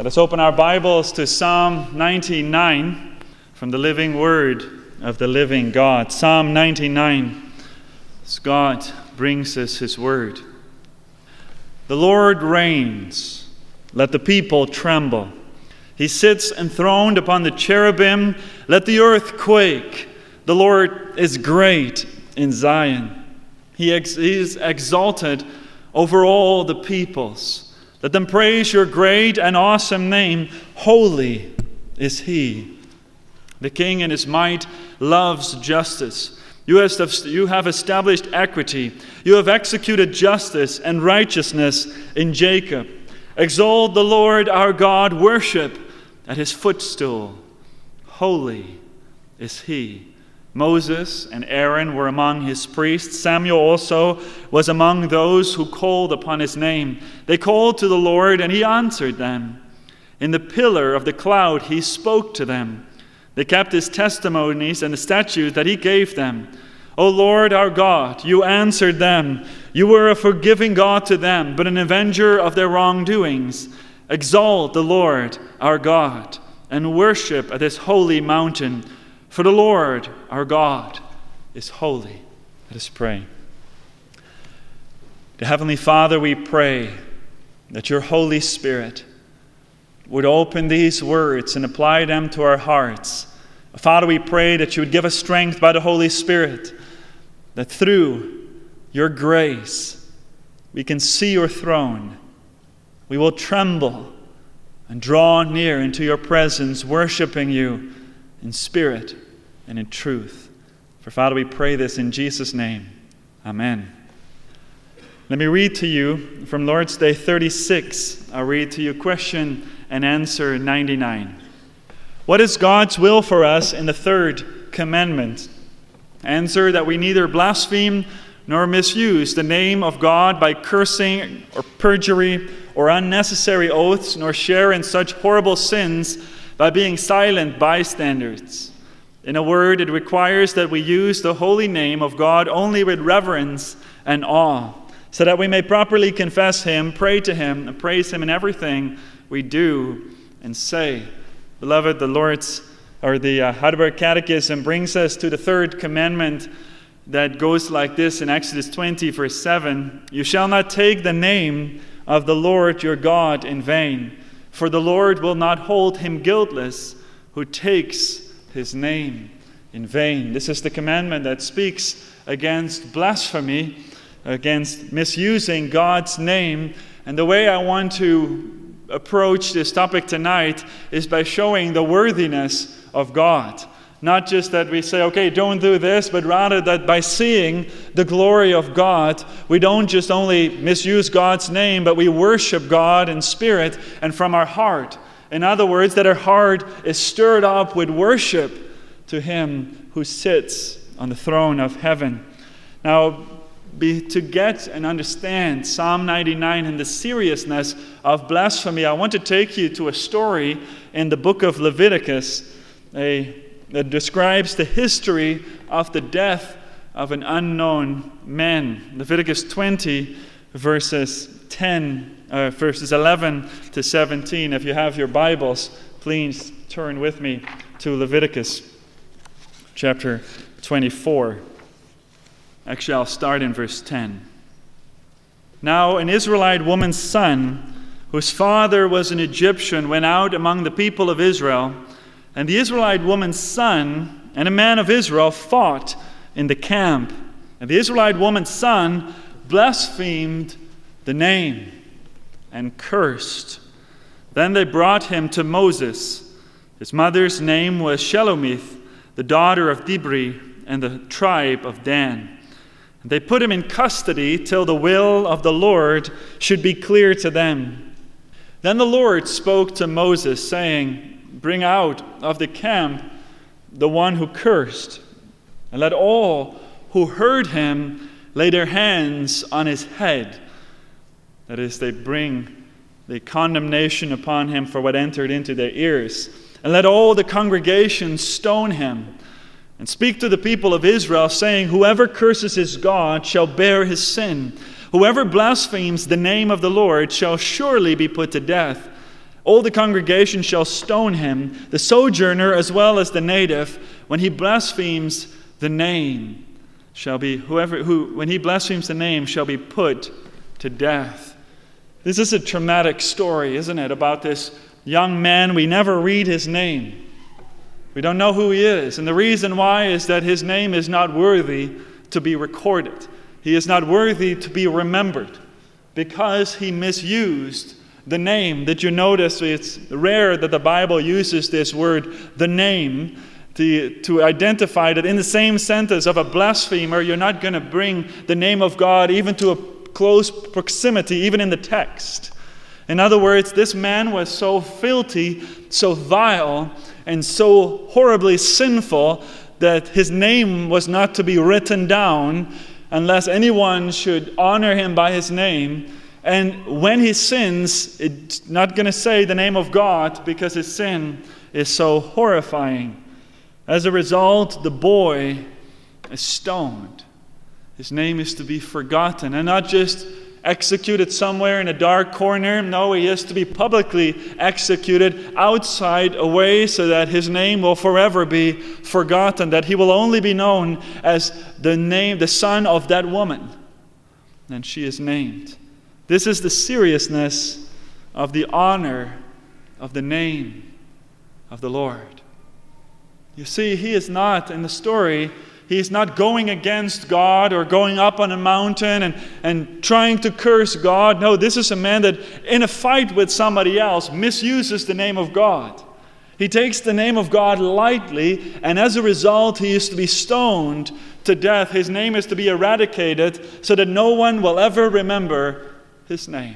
Let us open our Bibles to Psalm 99 from the living word of the living God. Psalm 99, as God brings us his word. The Lord reigns, let the people tremble. He sits enthroned upon the cherubim, let the earth quake. The Lord is great in Zion. He is exalted over all the peoples. Let them praise your great and awesome name. Holy is he. The King in his might loves justice. You have established equity. You have executed justice and righteousness in Jacob. Exalt the Lord our God. Worship at his footstool. Holy is he. Moses and Aaron were among his priests. Samuel also was among those who called upon his name. They called to the Lord, and he answered them. In the pillar of the cloud he spoke to them. They kept his testimonies and the statutes that he gave them. O Lord our God, you answered them. You were a forgiving God to them, but an avenger of their wrongdoings. Exalt the Lord our God, and worship at his holy mountain. For the Lord our God is holy. Let us pray. To Heavenly Father, we pray that your Holy Spirit would open these words and apply them to our hearts. Father, we pray that you would give us strength by the Holy Spirit, that through your grace we can see your throne. We will tremble and draw near into your presence, worshiping you in spirit and in truth. For Father, we pray this in Jesus' name. Amen. Let me read to you from Lord's Day 36. I'll read to you question and answer 99. What is God's will for us in the third commandment? Answer that we neither blaspheme nor misuse the name of God by cursing or perjury or unnecessary oaths, nor share in such horrible sins by being silent bystanders. In a word, it requires that we use the holy name of God only with reverence and awe, so that we may properly confess him, pray to him, and praise him in everything we do and say. Beloved, the Heidelberg Catechism brings us to the third commandment that goes like this in Exodus 20, verse 7. You shall not take the name of the Lord your God in vain, for the Lord will not hold him guiltless who takes his name in vain. This is the commandment that speaks against blasphemy, against misusing God's name. And the way I want to approach this topic tonight is by showing the worthiness of God. Not just that we say, okay, don't do this, but rather that by seeing the glory of God, we don't just only misuse God's name, but we worship God in spirit and from our heart. In other words, that our heart is stirred up with worship to him who sits on the throne of heaven. Now, to get and understand Psalm 99 and the seriousness of blasphemy, I want to take you to a story in the book of Leviticus that describes the history of the death of an unknown man. Leviticus 20, verses 11 to 17. If you have your Bibles, please turn with me to Leviticus chapter 24. Actually, I'll start in verse 10. Now, an Israelite woman's son, whose father was an Egyptian, went out among the people of Israel, and the Israelite woman's son and a man of Israel fought in the camp. And the Israelite woman's son blasphemed the name and cursed. Then they brought him to Moses. His mother's name was Shelomith, the daughter of Dibri, and the tribe of Dan. They put him in custody till the will of the Lord should be clear to them. Then the Lord spoke to Moses, saying, bring out of the camp the one who cursed, and let all who heard him lay their hands on his head. That is, they bring the condemnation upon him for what entered into their ears. And let all the congregation stone him. And speak to the people of Israel, saying, whoever curses his God shall bear his sin. Whoever blasphemes the name of the Lord shall surely be put to death. All the congregation shall stone him, the sojourner as well as the native, when he blasphemes the name shall be when he blasphemes the name shall be put to death. This is a traumatic story, isn't it, about this young man. We never read his name. We don't know who he is. And the reason why is that his name is not worthy to be recorded. He is not worthy to be remembered because he misused the name. Did you notice it's rare that the Bible uses this word, the name, to identify that in the same sentence of a blasphemer, you're not going to bring the name of God even to a close proximity, even in the text. In other words, this man was so filthy, so vile, and so horribly sinful that his name was not to be written down unless anyone should honor him by his name. And when he sins, it's not going to say the name of God because his sin is so horrifying. As a result, the boy is stoned. His name is to be forgotten and not just executed somewhere in a dark corner. No, he is to be publicly executed outside, away, so that his name will forever be forgotten, that he will only be known as the son of that woman. And she is named. This is the seriousness of the honor of the name of the Lord. You see, he is not, in the story, he is not going against God or going up on a mountain and trying to curse God. No, this is a man that in a fight with somebody else misuses the name of God. He takes the name of God lightly, and as a result, he is to be stoned to death. His name is to be eradicated so that no one will ever remember his name.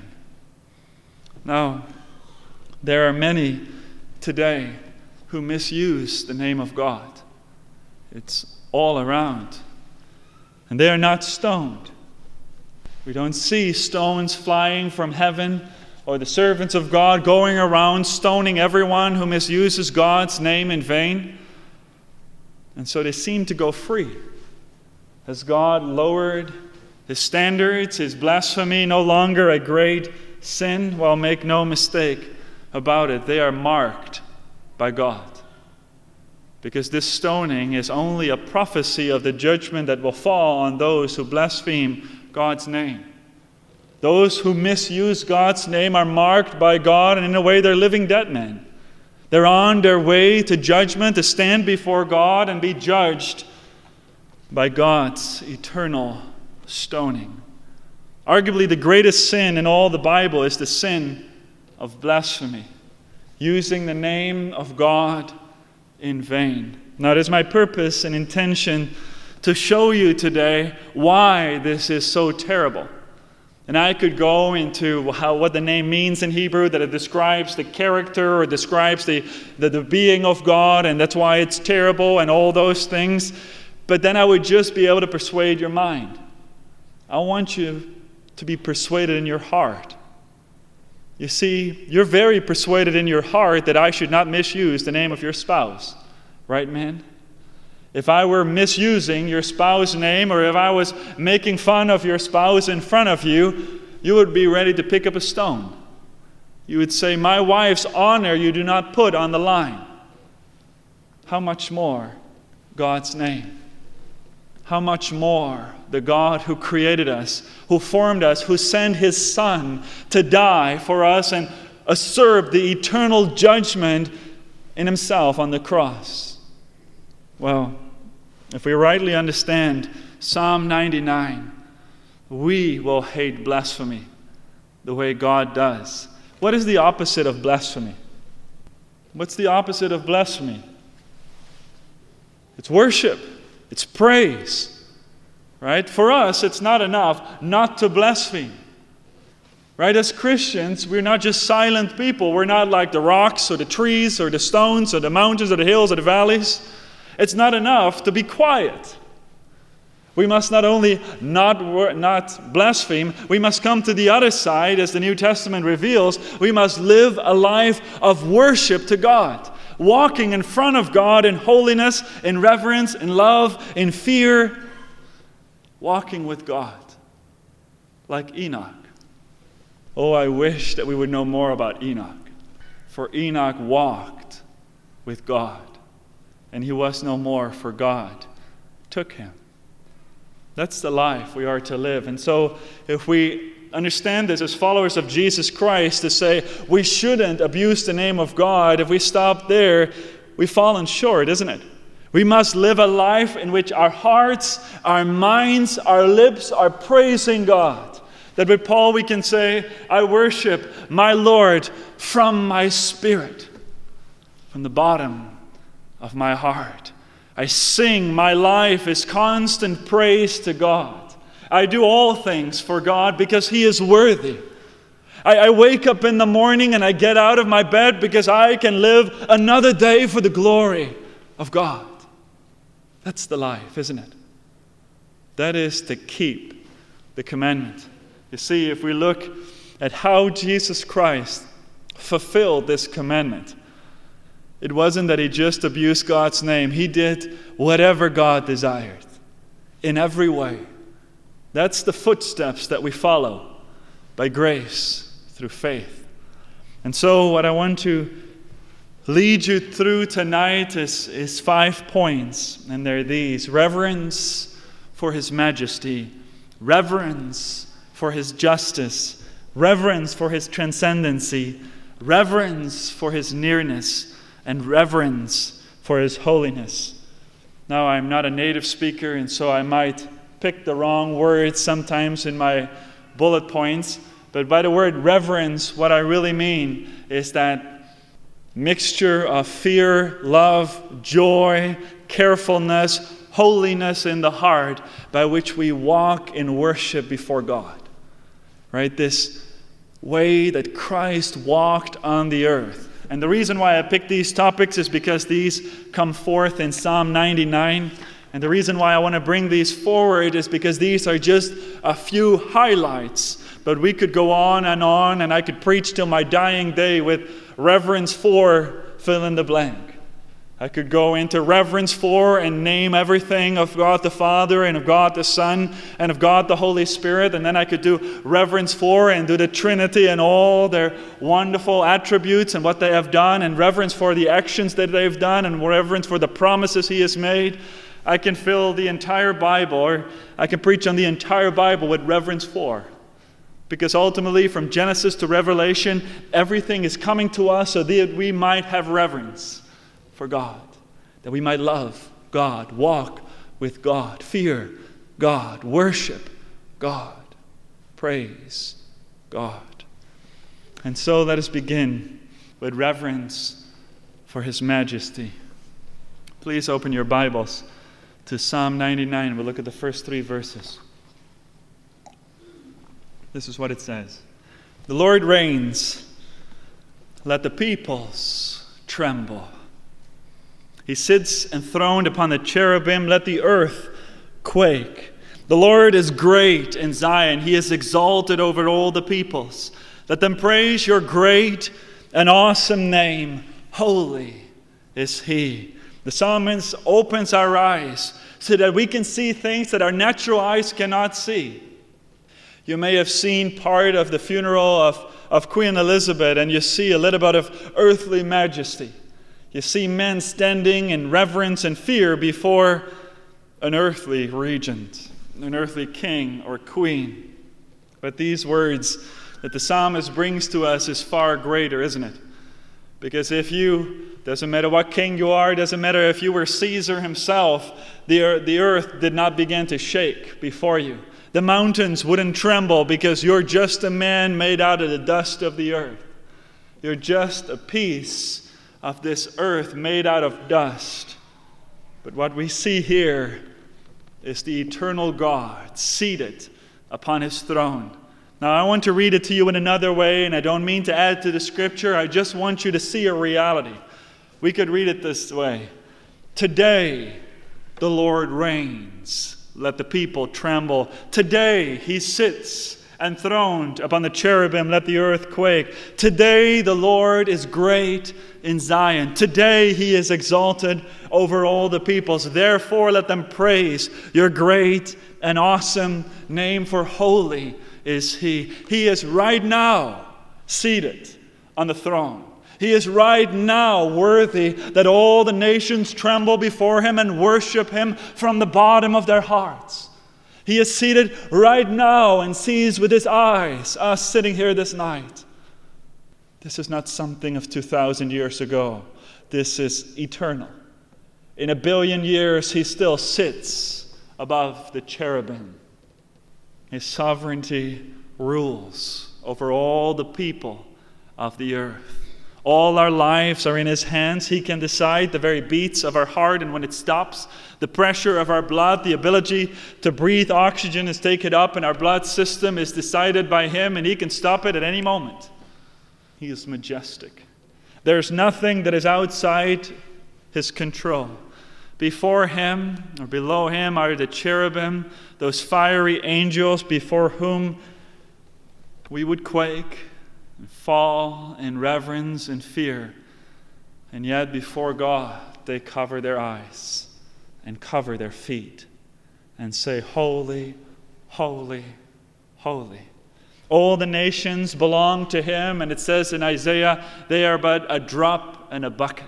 Now, there are many today who misuse the name of God. It's all around. And they are not stoned. We don't see stones flying from heaven or the servants of God going around stoning everyone who misuses God's name in vain. And so they seem to go free. Has God lowered his standards? Is blasphemy no longer a great sin? Well, make no mistake about it. They are marked by God. Because this stoning is only a prophecy of the judgment that will fall on those who blaspheme God's name. Those who misuse God's name are marked by God, and in a way they're living dead men. They're on their way to judgment, to stand before God and be judged by God's eternal stoning. Arguably the greatest sin in all the Bible is the sin of blasphemy, using the name of God in vain. Now, it is my purpose and intention to show you today why this is so terrible. And I could go into what the name means in Hebrew, that it describes the character or describes the being of God, and that's why it's terrible and all those things. But then I would just be able to persuade your mind. I want you to be persuaded in your heart. You see, you're very persuaded in your heart that I should not misuse the name of your spouse. Right, man? If I were misusing your spouse's name, or if I was making fun of your spouse in front of you, you would be ready to pick up a stone. You would say, my wife's honor you do not put on the line. How much more God's name? How much more the God who created us, who formed us, who sent his Son to die for us and usurp the eternal judgment in himself on the cross. Well, if we rightly understand Psalm 99, we will hate blasphemy the way God does. What is the opposite of blasphemy? What's the opposite of blasphemy? It's worship. It's praise. Right? For us, it's not enough not to blaspheme. Right? As Christians, we're not just silent people. We're not like the rocks or the trees or the stones or the mountains or the hills or the valleys. It's not enough to be quiet. We must not only not blaspheme, we must come to the other side, as the New Testament reveals. We must live a life of worship to God, walking in front of God in holiness, in reverence, in love, in fear, walking with God, like Enoch. Oh, I wish that we would know more about Enoch. For Enoch walked with God, and he was no more, for God took him. That's the life we are to live. And so if we understand this as followers of Jesus Christ, to say we shouldn't abuse the name of God, if we stop there, we've fallen short, isn't it? We must live a life in which our hearts, our minds, our lips are praising God. That with Paul we can say, I worship my Lord from my spirit, from the bottom of my heart. I sing, my life is constant praise to God. I do all things for God because He is worthy. I wake up in the morning and I get out of my bed because I can live another day for the glory of God. That's the life, isn't it? That is to keep the commandment. You see, if we look at how Jesus Christ fulfilled this commandment, it wasn't that He just abused God's name. He did whatever God desired in every way. That's the footsteps that we follow by grace through faith. And so what I want to lead you through tonight is 5 points, and they're these: reverence for His majesty, reverence for His justice, reverence for His transcendency, reverence for His nearness, and reverence for His holiness. Now, I'm not a native speaker, and so I might pick the wrong words sometimes in my bullet points, but by the word reverence, what I really mean is that mixture of fear, love, joy, carefulness, holiness in the heart by which we walk in worship before God. Right? This way that Christ walked on the earth. And the reason why I picked these topics is because these come forth in Psalm 99. And the reason why I want to bring these forward is because these are just a few highlights. But we could go on, and I could preach till my dying day with reverence for fill in the blank. I could go into reverence for and name everything of God the Father and of God the Son and of God the Holy Spirit. And then I could do reverence for and do the Trinity and all their wonderful attributes and what they have done, and reverence for the actions that they've done, and reverence for the promises He has made. I can fill the entire Bible, or I can preach on the entire Bible with reverence for. Because ultimately, from Genesis to Revelation, everything is coming to us so that we might have reverence for God, that we might love God, walk with God, fear God, worship God, praise God. And so let us begin with reverence for His majesty. Please open your Bibles to Psalm 99. We'll look at the first 3 verses. This is what it says. The Lord reigns. Let the peoples tremble. He sits enthroned upon the cherubim. Let the earth quake. The Lord is great in Zion. He is exalted over all the peoples. Let them praise your great and awesome name. Holy is He. The psalmist opens our eyes so that we can see things that our natural eyes cannot see. You may have seen part of the funeral of Queen Elizabeth, and you see a little bit of earthly majesty. You see men standing in reverence and fear before an earthly regent, an earthly king or queen. But these words that the psalmist brings to us is far greater, isn't it? Because doesn't matter what king you are, doesn't matter if you were Caesar himself, the earth did not begin to shake before you. The mountains wouldn't tremble because you're just a man made out of the dust of the earth. You're just a piece of this earth made out of dust. But what we see here is the eternal God seated upon His throne. Now, I want to read it to you in another way, and I don't mean to add to the scripture. I just want you to see a reality. We could read it this way. Today, the Lord reigns. Let the people tremble. Today, He sits enthroned upon the cherubim. Let the earth quake. Today, the Lord is great in Zion. Today, He is exalted over all the peoples. Therefore, let them praise your great and awesome name, for holy is He. He is right now seated on the throne. He is right now worthy that all the nations tremble before him and worship him from the bottom of their hearts. He is seated right now and sees with his eyes us sitting here this night. This is not something of 2,000 years ago. This is eternal. In 1 billion years, he still sits above the cherubim. His sovereignty rules over all the people of the earth. All our lives are in his hands. He can decide the very beats of our heart, and when it stops, the pressure of our blood, the ability to breathe oxygen is taken up in our blood system is decided by him, and he can stop it at any moment. He is majestic. There's nothing that is outside his control. Before him or below him are the cherubim, those fiery angels before whom we would quake and fall in reverence and fear. And yet before God, they cover their eyes and cover their feet and say, "Holy, holy, holy." All the nations belong to him, and it says in Isaiah, they are but a drop in a bucket.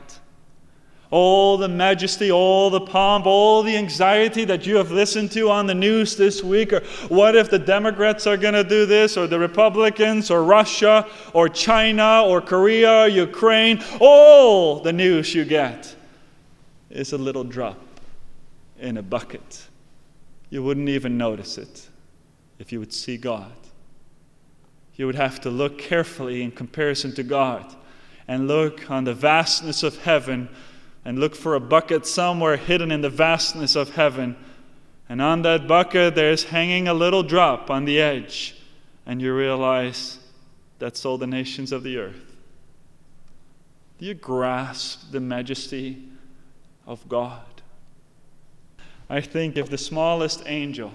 All the majesty, all the pomp, all the anxiety that you have listened to on the news this week, or what if the Democrats are going to do this, or the Republicans, or Russia, or China, or Korea, or Ukraine, all the news you get is a little drop in a bucket. You wouldn't even notice it if you would see God. You would have to look carefully in comparison to God and look on the vastness of heaven and look for a bucket somewhere hidden in the vastness of heaven. And on that bucket there's hanging a little drop on the edge, and you realize that's all the nations of the earth. Do you grasp the majesty of God? I think if the smallest angel,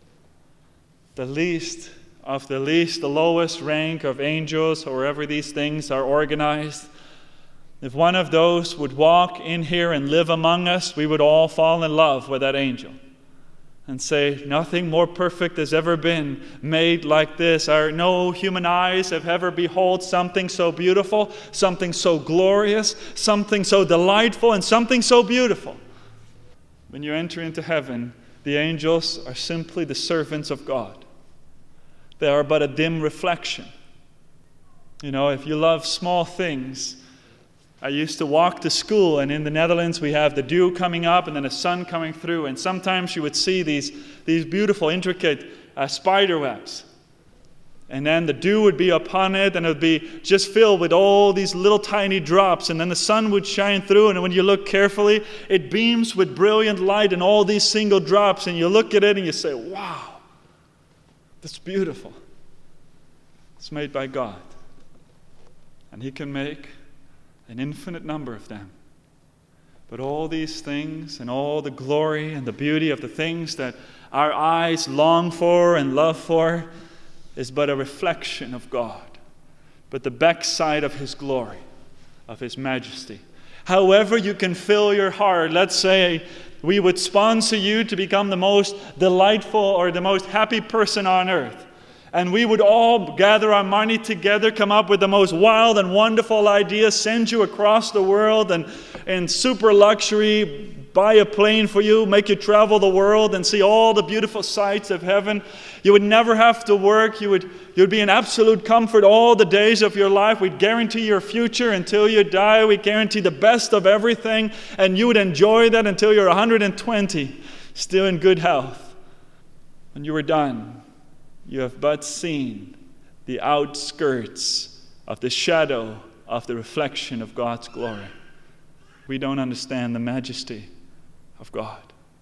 the least of the least, the lowest rank of angels, however these things are organized, if one of those would walk in here and live among us, we would all fall in love with that angel and say, nothing more perfect has ever been made like this. No human eyes have ever beheld something so beautiful, something so glorious, something so delightful, and something so beautiful. When you enter into heaven, the angels are simply the servants of God. They are but a dim reflection. You know, if you love small things, I used to walk to school, and in the Netherlands we have the dew coming up and then the sun coming through, and sometimes you would see these beautiful, intricate spider webs. And then the dew would be upon it, and it would be just filled with all these little tiny drops, and then the sun would shine through, and when you look carefully, it beams with brilliant light in all these single drops, and you look at it and you say, wow, that's beautiful. It's made by God. And he can make an infinite number of them. But all these things and all the glory and the beauty of the things that our eyes long for and love for is but a reflection of God, but the backside of his glory, of his majesty. However you can fill your heart, let's say we would sponsor you to become the most delightful or the most happy person on earth. And we would all gather our money together, come up with the most wild and wonderful ideas, send you across the world and in super luxury, buy a plane for you, make you travel the world and see all the beautiful sights of heaven. You would never have to work. You'd be in absolute comfort all the days of your life. We'd guarantee your future until you die. We'd guarantee the best of everything. And you would enjoy that until you're 120, still in good health. When you were done, you have but seen the outskirts of the shadow of the reflection of God's glory. We don't understand the majesty of God.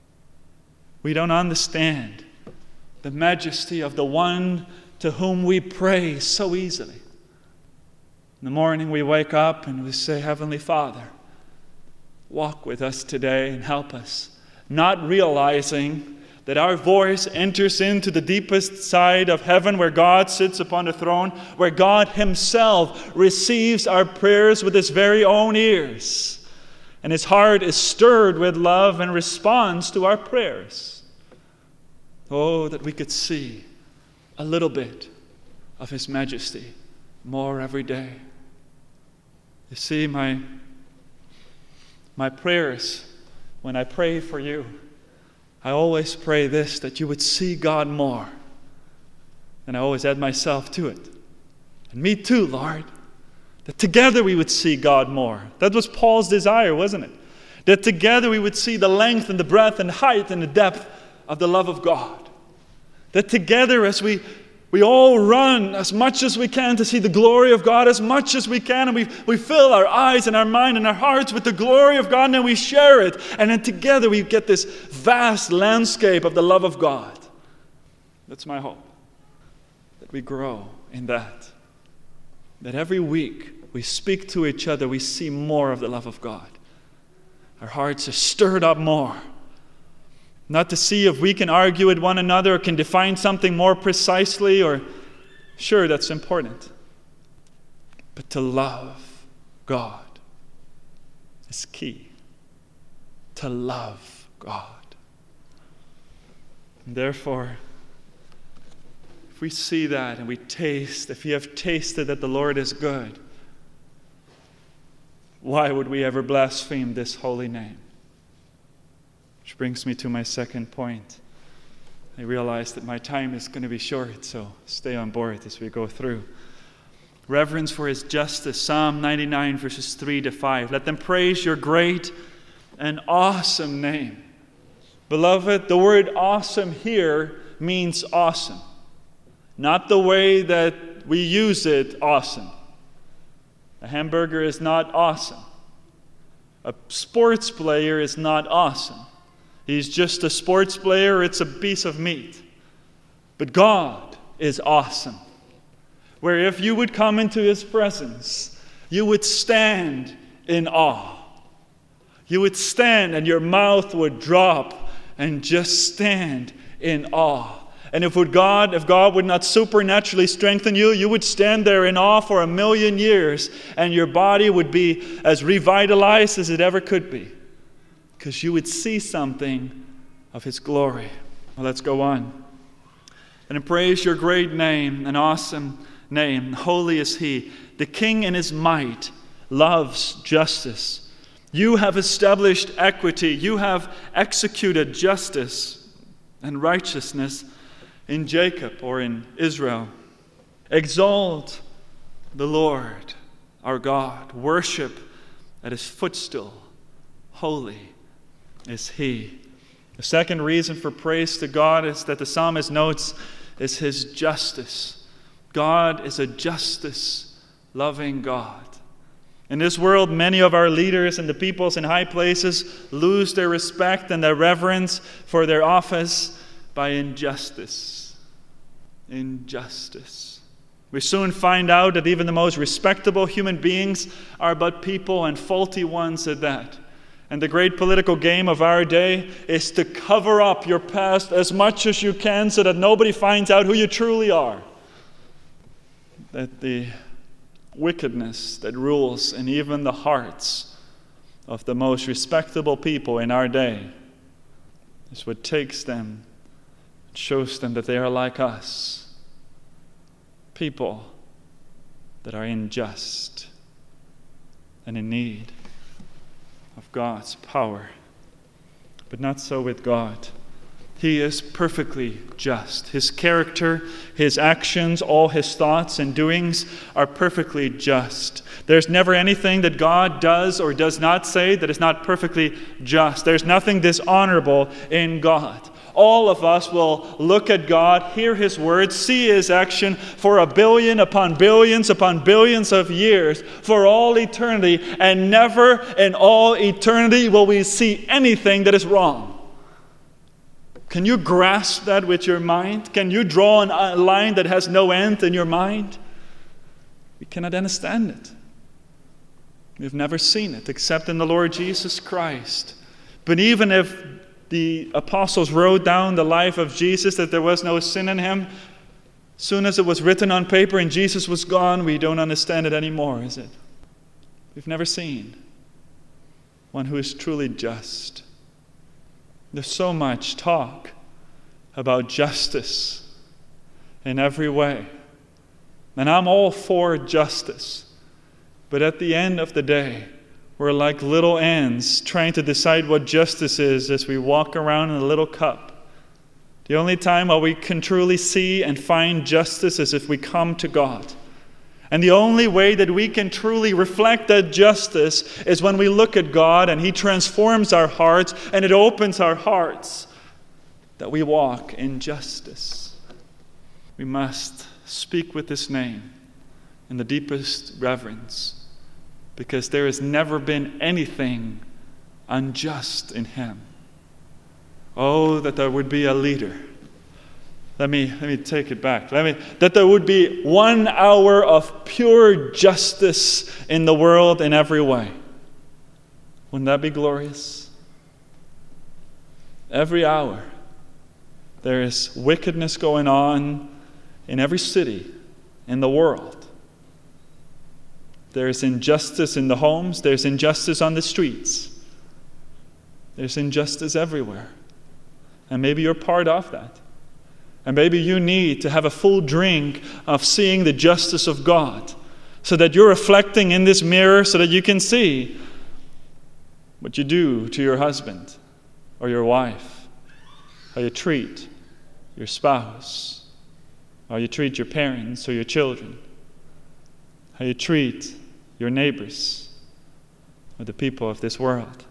We don't understand the majesty of the one to whom we pray so easily. In the morning we wake up and we say, Heavenly Father, walk with us today and help us, not realizing that our voice enters into the deepest side of heaven where God sits upon the throne, where God himself receives our prayers with his very own ears. And his heart is stirred with love and responds to our prayers. Oh, that we could see a little bit of his majesty more every day. You see, my prayers, when I pray for you, I always pray this, that you would see God more. And I always add myself to it. And me too, Lord. That together we would see God more. That was Paul's desire, wasn't it? That together we would see the length and the breadth and height and the depth of the love of God. That together as we all run as much as we can to see the glory of God as much as we can, and we fill our eyes and our mind and our hearts with the glory of God, and then we share it. And then together we get this vast landscape of the love of God. That's my hope. That we grow in that. That every week we speak to each other, we see more of the love of God. Our hearts are stirred up more. Not to see if we can argue with one another or can define something more precisely, or sure, that's important. But to love God is key. To love God. And therefore, if we see that and we taste, if you have tasted that the Lord is good, why would we ever blaspheme this holy name? Which brings me to my second point. I realize that my time is going to be short, so stay on board as we go through. Reverence for His justice. Psalm 99, verses 3 to 5. Let them praise your great and awesome name. Beloved, the word awesome here means awesome. Not the way that we use it, awesome. A hamburger is not awesome. A sports player is not awesome. He's just a sports player, it's a piece of meat. But God is awesome. Where if you would come into His presence, you would stand in awe. You would stand and your mouth would drop and just stand in awe. And if God would not supernaturally strengthen you, you would stand there in awe for 1,000,000 years, and your body would be as revitalized as it ever could be. Because you would see something of His glory. Well, let's go on. And praise your great name, an awesome name. Holy is He. The King in His might loves justice. You have established equity. You have executed justice and righteousness in Jacob or in Israel. Exalt the Lord our God. Worship at His footstool. Holy is He. The second reason for praise to God is that the psalmist notes is His justice. God is a justice-loving God. In this world, many of our leaders and the peoples in high places lose their respect and their reverence for their office by injustice. Injustice. We soon find out that even the most respectable human beings are but people, and faulty ones at that. And the great political game of our day is to cover up your past as much as you can so that nobody finds out who you truly are. That the wickedness that rules in even the hearts of the most respectable people in our day is what takes them and shows them that they are like us. People that are unjust and in need of God's power. But not so with God. He is perfectly just. His character, His actions, all His thoughts and doings are perfectly just. There's never anything that God does or does not say that is not perfectly just. There's nothing dishonorable in God. All of us will look at God, hear His words, see His action for 1 billion upon billions of years, for all eternity, and never in all eternity will we see anything that is wrong. Can you grasp that with your mind? Can you draw a line that has no end in your mind? We cannot understand it. We've never seen it except in the Lord Jesus Christ. But even if the apostles wrote down the life of Jesus, that there was no sin in Him, soon as it was written on paper and Jesus was gone, we don't understand it anymore, is it? We've never seen one who is truly just. There's so much talk about justice in every way. And I'm all for justice. But at the end of the day, we're like little ants trying to decide what justice is as we walk around in a little cup. The only time while we can truly see and find justice is if we come to God. And the only way that we can truly reflect that justice is when we look at God and He transforms our hearts and it opens our hearts that we walk in justice. We must speak with His name in the deepest reverence, because there has never been anything unjust in Him. Oh, that there would be a leader. Let me take it back. That there would be 1 hour of pure justice in the world in every way. Wouldn't that be glorious? Every hour there is wickedness going on in every city in the world. There is injustice in the homes. There's injustice on the streets. There's injustice everywhere. And maybe you're part of that. And maybe you need to have a full drink of seeing the justice of God, so that you're reflecting in this mirror so that you can see what you do to your husband or your wife, how you treat your spouse, how you treat your parents or your children, how you treat your neighbors or the people of this world.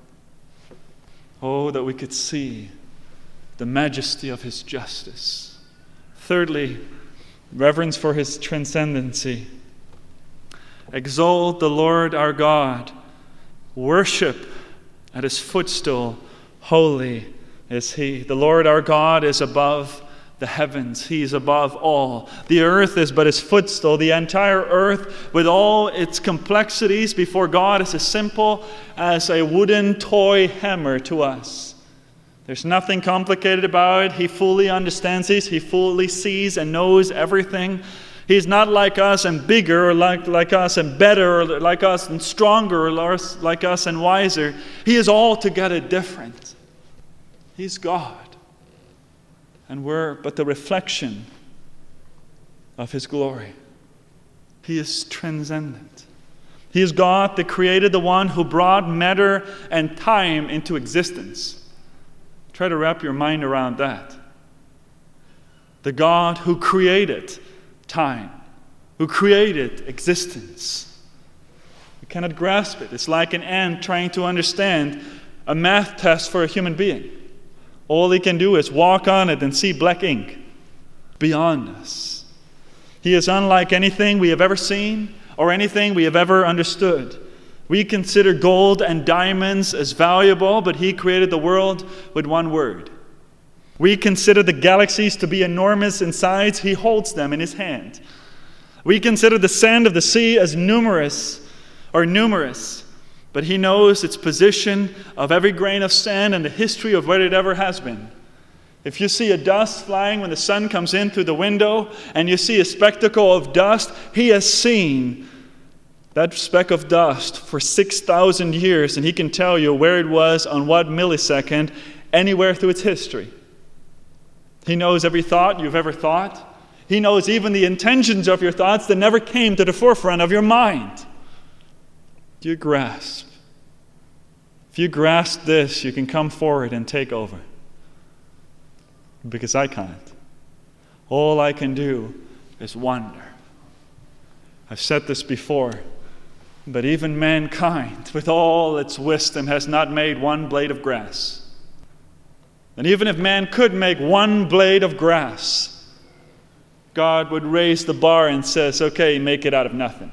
Oh, that we could see the majesty of His justice. Thirdly, reverence for His transcendency. Exalt the Lord our God. Worship at His footstool. Holy is He. The Lord our God is above the heavens. He is above all. The earth is but His footstool. The entire earth, with all its complexities before God, is as simple as a wooden toy hammer to us. There's nothing complicated about it. He fully understands this. He fully sees and knows everything. He's not like us and bigger, or like us and better, or like us and stronger, or like us and wiser. He is altogether different. He's God. And we're but the reflection of His glory. He is transcendent. He is God that created, the one who brought matter and time into existence. Try to wrap your mind around that. The God who created time, who created existence. You cannot grasp it. It's like an ant trying to understand a math test for a human being. All he can do is walk on it and see black ink beyond us. He is unlike anything we have ever seen or anything we have ever understood. We consider gold and diamonds as valuable, but He created the world with one word. We consider the galaxies to be enormous in size. He holds them in His hand. We consider the sand of the sea as numerous, but He knows its position of every grain of sand and the history of where it ever has been. If you see a dust flying when the sun comes in through the window, and you see a spectacle of dust, He has seen that speck of dust for 6,000 years, and He can tell you where it was on what millisecond, anywhere through its history. He knows every thought you've ever thought. He knows even the intentions of your thoughts that never came to the forefront of your mind. Do you grasp? If you grasp this, you can come forward and take over. Because I can't. All I can do is wonder. I've said this before. But even mankind, with all its wisdom, has not made one blade of grass. And even if man could make one blade of grass, God would raise the bar and says, okay, make it out of nothing.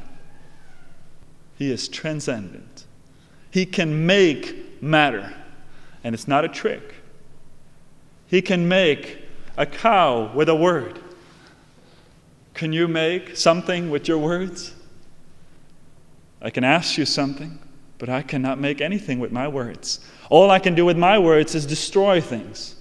He is transcendent. He can make matter, and it's not a trick. He can make a cow with a word. Can you make something with your words? I can ask you something, but I cannot make anything with my words. All I can do with my words is destroy things.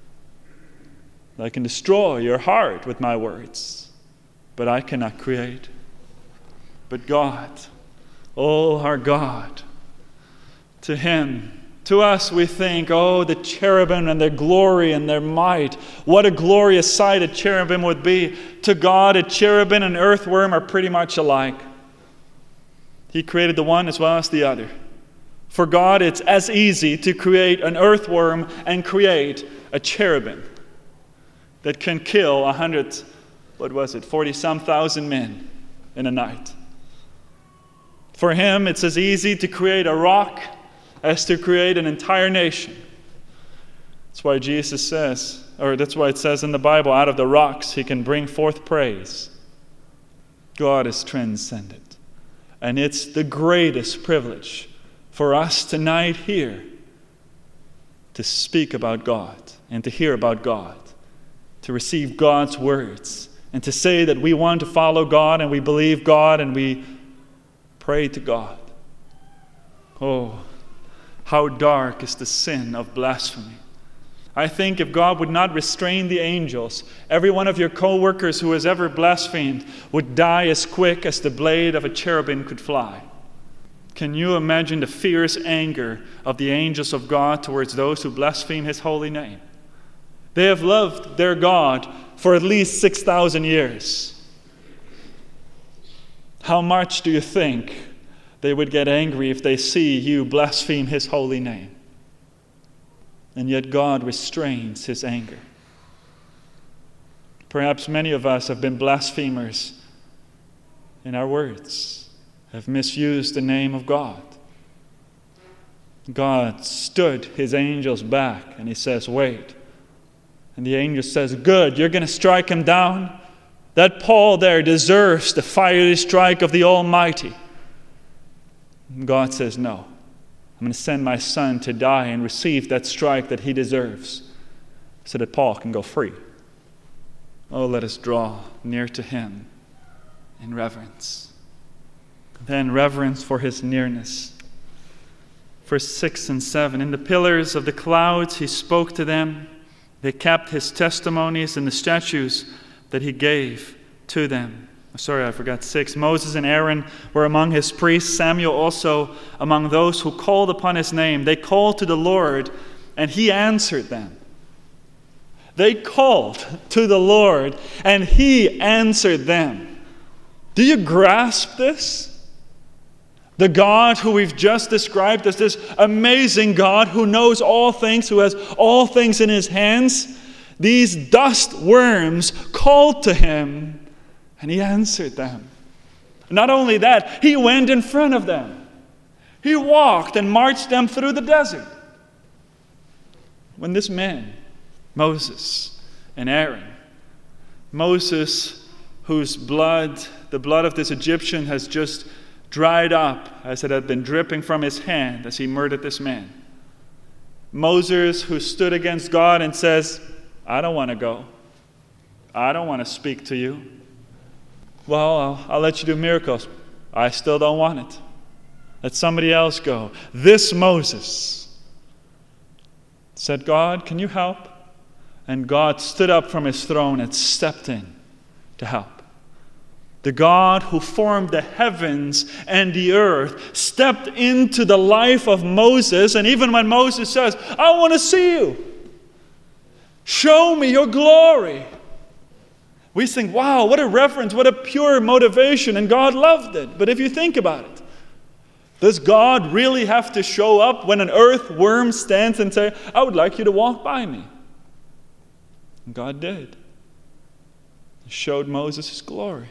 I can destroy your heart with my words, but I cannot create. But God, oh our God, to Him, to us we think, oh, the cherubim and their glory and their might. What a glorious sight a cherubim would be. To God, a cherubim and an earthworm are pretty much alike. He created the one as well as the other. For God, it's as easy to create an earthworm and create a cherubim that can kill 40-some thousand men in a night. For him, it's as easy to create a rock as to create an entire nation. That's why Jesus says, or that's why it says in the Bible, out of the rocks he can bring forth praise. God is transcendent. And it's the greatest privilege for us tonight here to speak about God and to hear about God, to receive God's words, and to say that we want to follow God and we believe God and we pray to God. Oh, how dark is the sin of blasphemy. I think if God would not restrain the angels, every one of your co-workers who has ever blasphemed would die as quick as the blade of a cherubim could fly. Can you imagine the fierce anger of the angels of God towards those who blaspheme his holy name? They have loved their God for at least 6,000 years. How much do you think they would get angry if they see you blaspheme his holy name? And yet God restrains his anger. Perhaps many of us have been blasphemers in our words, have misused the name of God. God stood his angels back and he says, wait. And the angel says, good, you're going to strike him down? That Paul there deserves the fiery strike of the Almighty. And God says, no. I'm going to send my son to die and receive that strike that he deserves so that Paul can go free. Oh, let us draw near to him in reverence. Then reverence for his nearness. Verse 6 and 7, in the pillars of the clouds he spoke to them. They kept his testimonies and the statutes that he gave to them. Sorry, I forgot 6. Moses and Aaron were among his priests, Samuel also among those who called upon his name. They called to the Lord, and he answered them. They called to the Lord, and he answered them. Do you grasp this? The God who we've just described as this amazing God who knows all things, who has all things in his hands, these dust worms called to him, and he answered them. Not only that, he went in front of them. He walked and marched them through the desert. When this man, Moses and Aaron, Moses, whose blood, the blood of this Egyptian has just dried up as it had been dripping from his hand as he murdered this man. Moses, who stood against God and says, I don't want to go. I don't want to speak to you. Well, I'll let you do miracles. I still don't want it. Let somebody else go. This Moses said, God, can you help? And God stood up from his throne and stepped in to help. The God who formed the heavens and the earth stepped into the life of Moses. And even when Moses says, I want to see you. Show me your glory. We think, wow, what a reference, what a pure motivation, and God loved it. But if you think about it, does God really have to show up when an earthworm stands and say, I would like you to walk by me? And God did. He showed Moses his glory.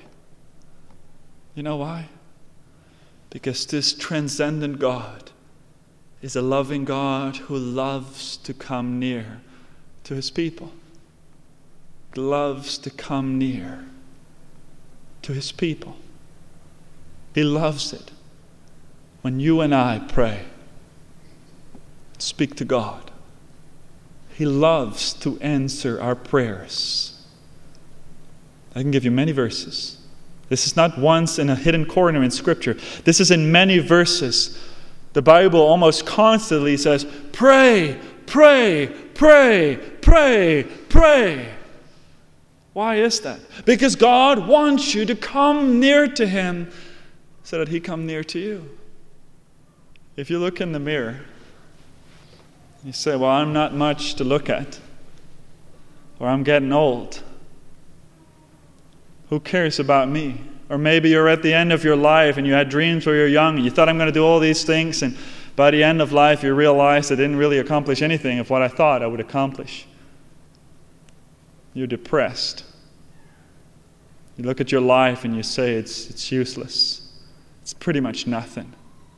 You know why? Because this transcendent God is a loving God who loves to come near to his people. Loves to come near to his people. He loves it when you and I pray, speak to God. He loves to answer our prayers. I can give you many verses. This is not once in a hidden corner in Scripture. This is in many verses. The Bible almost constantly says, pray, pray, pray, pray, pray. Why is that? Because God wants you to come near to him so that he come near to you. If you look in the mirror, you say, well, I'm not much to look at, or I'm getting old. Who cares about me? Or maybe you're at the end of your life and you had dreams when you were young and you thought, I'm going to do all these things, and by the end of life you realize I didn't really accomplish anything of what I thought I would accomplish. You're depressed. You look at your life and you say it's useless. It's pretty much nothing.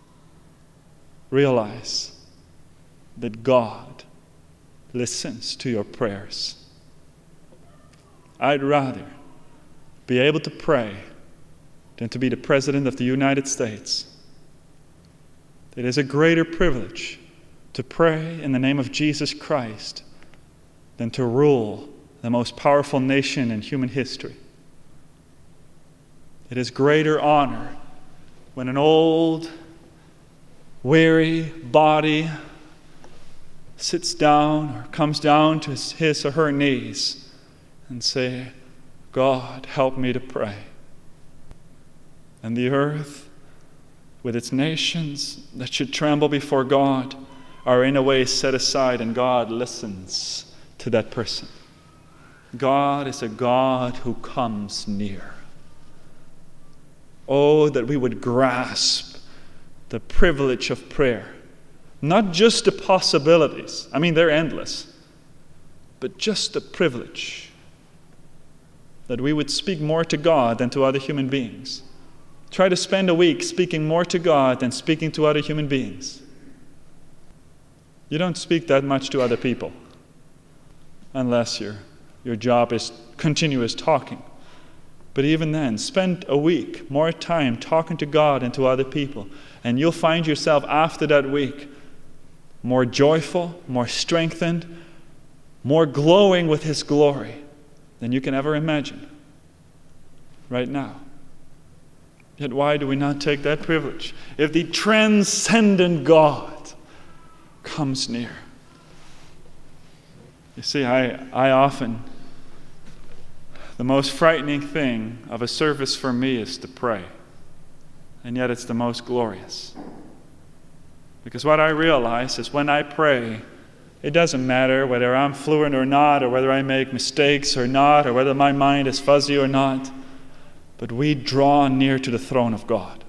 Realize that God listens to your prayers. I'd rather be able to pray than to be the President of the United States. It is a greater privilege to pray in the name of Jesus Christ than to rule the most powerful nation in human history. It is greater honor when an old, weary body sits down or comes down to his or her knees and say, God, help me to pray. And the earth, with its nations that should tremble before God, are in a way set aside, and God listens to that person. God is a God who comes near. Oh, that we would grasp the privilege of prayer. Not just the possibilities. I mean, they're endless. But just the privilege that we would speak more to God than to other human beings. Try to spend a week speaking more to God than speaking to other human beings. You don't speak that much to other people unless your job is continuous talking. But even then, spend a week, more time talking to God and to other people, and you'll find yourself after that week more joyful, more strengthened, more glowing with His glory than you can ever imagine right now. Yet why do we not take that privilege? If the transcendent God comes near. You see, I often, the most frightening thing of a service for me is to pray. And yet it's the most glorious. Because what I realize is when I pray, it doesn't matter whether I'm fluent or not, or whether I make mistakes or not, or whether my mind is fuzzy or not. But we draw near to the throne of God.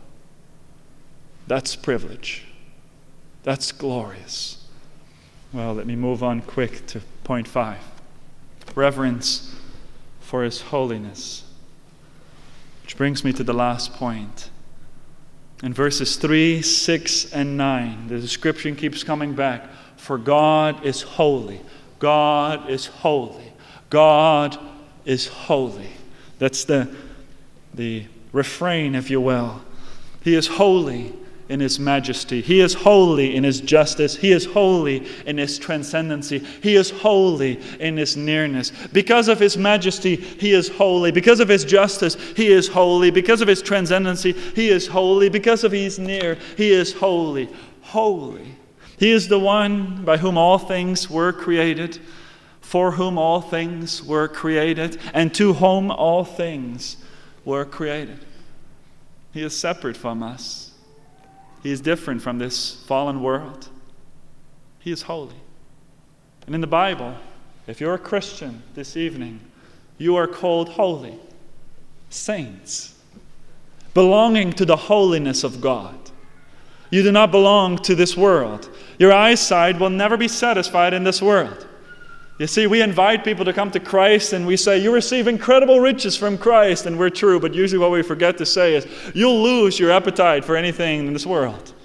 That's privilege. That's glorious. Well, let me move on quick to point 5. Reverence for His holiness. Which brings me to the last point. In verses 3, 6, and 9, the description keeps coming back. For God is holy. God is holy. God is holy. That's the refrain, if you will. He is holy in His majesty. He is holy in His justice. He is holy in His transcendency. He is holy in His nearness. Because of His majesty, He is holy. Because of His justice, He is holy. Because of His transcendency, He is holy. Because of He's near, He is holy. Holy. He is the one by whom all things were created, for whom all things were created, and to whom all things were created. He is separate from us. He is different from this fallen world. He is holy. And in the Bible, if you're a Christian this evening, you are called holy. Saints. Belonging to the holiness of God. You do not belong to this world. Your eyesight will never be satisfied in this world. You see, we invite people to come to Christ and we say, you receive incredible riches from Christ, and we're true, but usually what we forget to say is, you'll lose your appetite for anything in this world.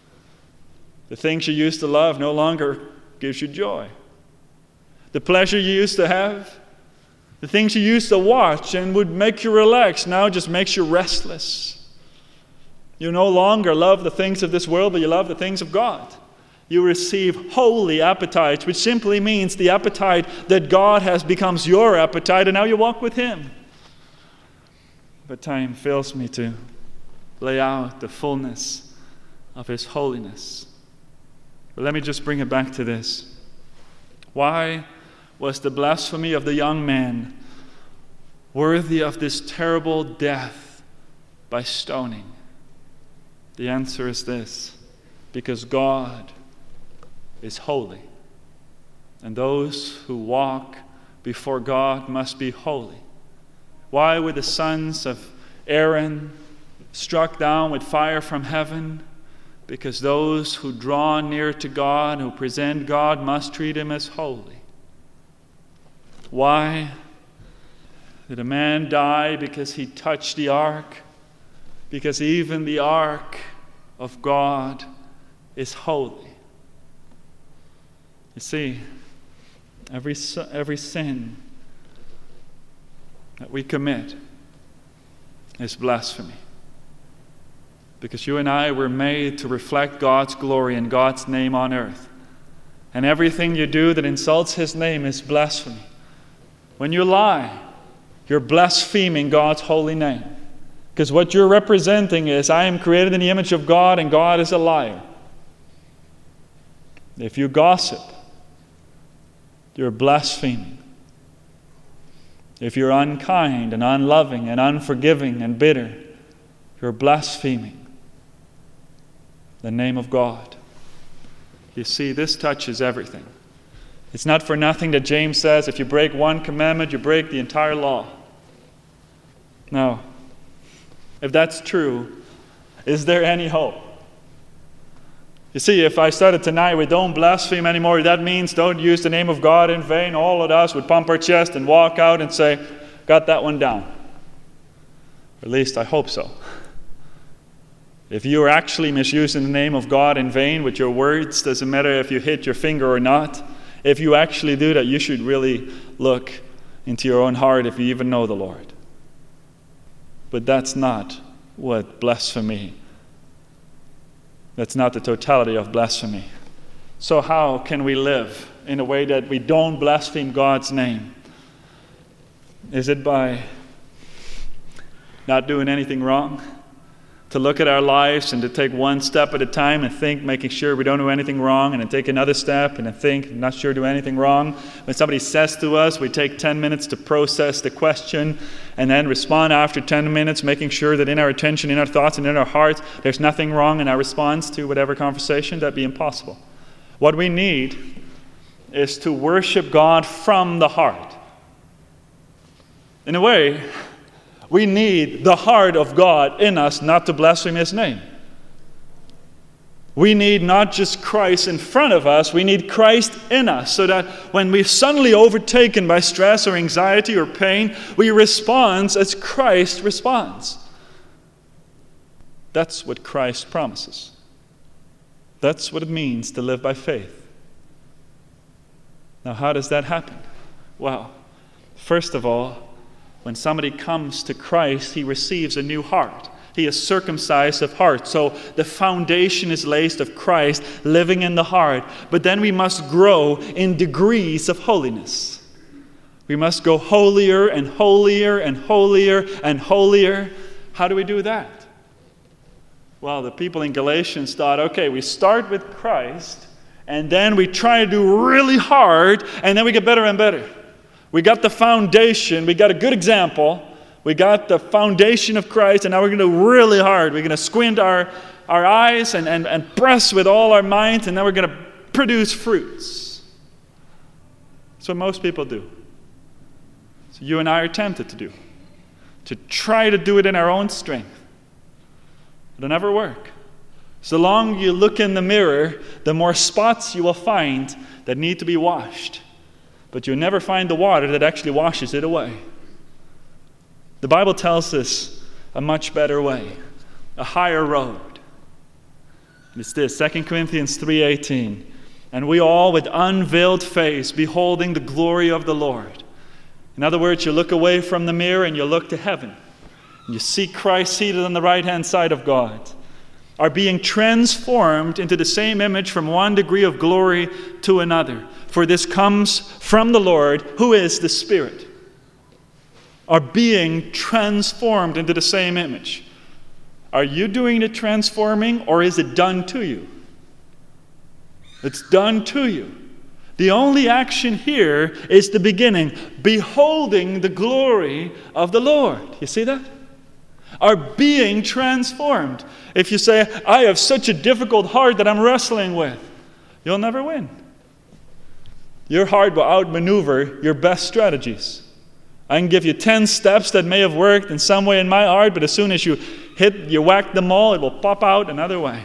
The things you used to love no longer gives you joy. The pleasure you used to have, the things you used to watch and would make you relax, now just makes you restless. You no longer love the things of this world, but you love the things of God. You receive holy appetites, which simply means the appetite that God has becomes your appetite, and now you walk with Him. But time fails me to lay out the fullness of His holiness. But let me just bring it back to this. Why was the blasphemy of the young man worthy of this terrible death by stoning? The answer is this: because God is holy, and those who walk before God must be holy. Why were the sons of Aaron struck down with fire from heaven, because those who draw near to God, who present God, must treat him as holy. Why did a man die? Because he touched the ark? Because even the ark of God is holy. You see, every sin that we commit is blasphemy. Because you and I were made to reflect God's glory and God's name on earth. And everything you do that insults his name is blasphemy. When you lie, you're blaspheming God's holy name. Because what you're representing is, I am created in the image of God and God is a liar. If you gossip, you're blaspheming. If you're unkind and unloving and unforgiving and bitter, you're blaspheming the name of God. You see, this touches everything. It's not for nothing that James says, if you break one commandment, you break the entire law. Now, if that's true, is there any hope? You see, if I started tonight with don't blaspheme anymore, that means don't use the name of God in vain. All of us would pump our chest and walk out and say, got that one down. At least I hope so. If you are actually misusing the name of God in vain with your words, doesn't matter if you hit your finger or not, if you actually do that, you should really look into your own heart if you even know the Lord. But that's not what blasphemy. That's not the totality of blasphemy. So how can we live in a way that we don't blaspheme God's name? Is it by not doing anything wrong? To look at our lives and to take one step at a time and think, making sure we don't do anything wrong, and then take another step and then think, not sure do anything wrong. When somebody says to us, we take 10 minutes to process the question and then respond after 10 minutes, making sure that in our attention, in our thoughts, and in our hearts, there's nothing wrong in our response to whatever conversation. That'd be impossible. What we need is to worship God from the heart. In a way, we need the heart of God in us not to blaspheme his name. We need not just Christ in front of us, we need Christ in us, so that when we're suddenly overtaken by stress or anxiety or pain, we respond as Christ responds. That's what Christ promises. That's what it means to live by faith. Now, how does that happen? Well, first of all, when somebody comes to Christ, he receives a new heart. He is circumcised of heart. So the foundation is laid of Christ living in the heart. But then we must grow in degrees of holiness. We must go holier and holier and holier and holier. How do we do that? Well, the people in Galatians thought, okay, we start with Christ, and then we try to do really hard, and then we get better and better. We got the foundation. We got a good example. We got the foundation of Christ, and now we're going to do really hard. We're going to squint our eyes and press with all our might, and then we're going to produce fruits. That's what most people do. So you and I are tempted to do. To try to do it in our own strength. It'll never work. So long you look in the mirror, the more spots you will find that need to be washed. But you'll never find the water that actually washes it away. The Bible tells us a much better way, a higher road. And it's this, 2 Corinthians 3:18. And we all with unveiled face, beholding the glory of the Lord. In other words, you look away from the mirror and you look to heaven. And you see Christ seated on the right-hand side of God. Are being transformed into the same image from one degree of glory to another. For this comes from the Lord, who is the Spirit. Are being transformed into the same image. Are you doing the transforming, or is it done to you? It's done to you. The only action here is the beginning, beholding the glory of the Lord. You see that? Are being transformed. If you say, I have such a difficult heart that I'm wrestling with, you'll never win. Your heart will outmaneuver your best strategies. I can give you 10 steps that may have worked in some way in my heart, but as soon as you whack them all, it will pop out another way.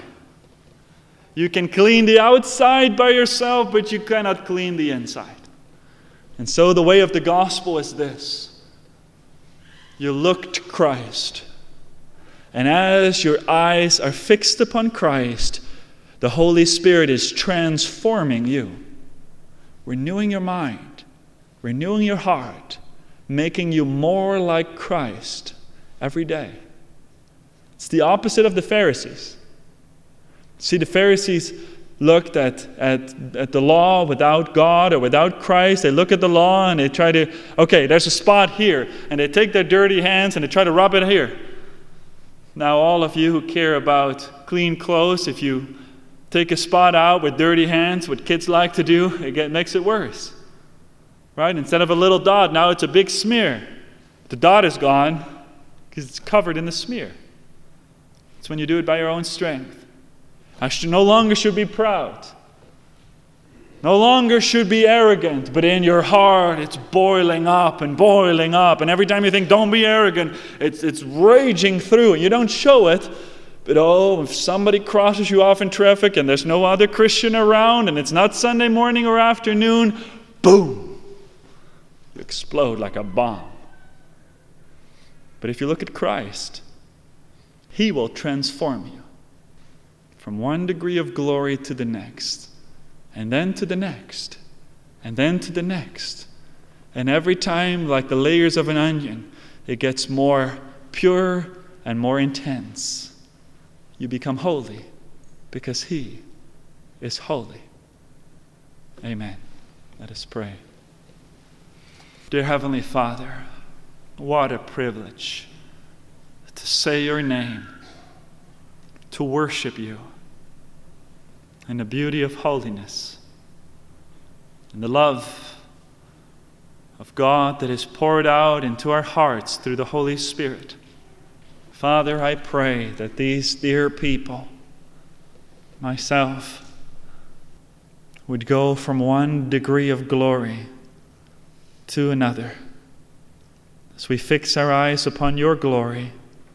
You can clean the outside by yourself, but you cannot clean the inside. And so the way of the gospel is this. You look to Christ. And as your eyes are fixed upon Christ, the Holy Spirit is transforming you, renewing your mind, renewing your heart, making you more like Christ every day. It's the opposite of the Pharisees. See, the Pharisees looked at the law without God or without Christ. They look at the law and they try to, okay, there's a spot here. And they take their dirty hands and they try to rub it here. Now, all of you who care about clean clothes, if you take a spot out with dirty hands, what kids like to do, it makes it worse. Right? Instead of a little dot, now it's a big smear. The dot is gone because it's covered in the smear. It's when you do it by your own strength. No longer should be proud. No longer should be arrogant, but in your heart it's boiling up and boiling up. And every time you think, don't be arrogant, it's raging through. And you don't show it, but if somebody crosses you off in traffic and there's no other Christian around and it's not Sunday morning or afternoon, boom, you explode like a bomb. But if you look at Christ, He will transform you from one degree of glory to the next, and then to the next, and then to the next. And every time, like the layers of an onion, it gets more pure and more intense. You become holy because He is holy. Amen. Let us pray. Dear Heavenly Father, what a privilege to say your name, to worship you in the beauty of holiness, and the love of God that is poured out into our hearts through the Holy Spirit. Father, I pray that these dear people, myself, would go from one degree of glory to another as we fix our eyes upon your glory,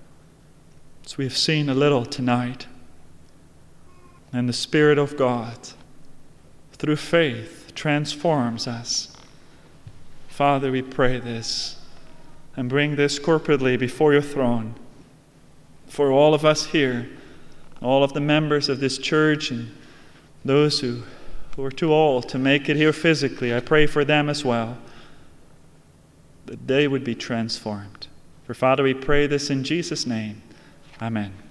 as we have seen a little tonight. And the Spirit of God, through faith, transforms us. Father, we pray this and bring this corporately before your throne. For all of us here, all of the members of this church and those who are too old to make it here physically, I pray for them as well, that they would be transformed. For Father, we pray this in Jesus' name. Amen.